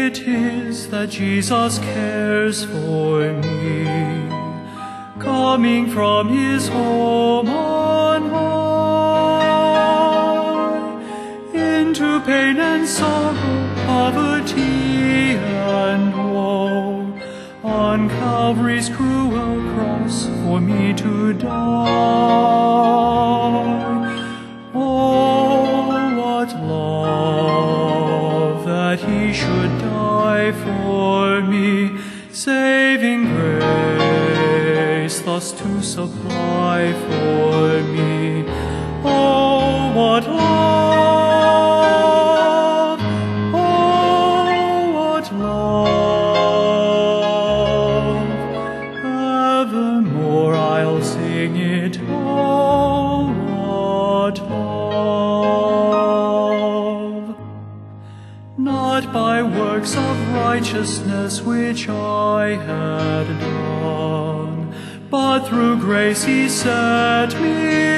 it is that Jesus cares for me, coming from his home on high, into pain and sorrow, poverty and woe, on Calvary's cruel cross for me to die. Oh, what love that he should die for me, saving grace thus to supply for me. Oh, what love! Oh, what love! Evermore I'll sing it. Oh, what love! Not by works of righteousness which I had done, but through grace he set me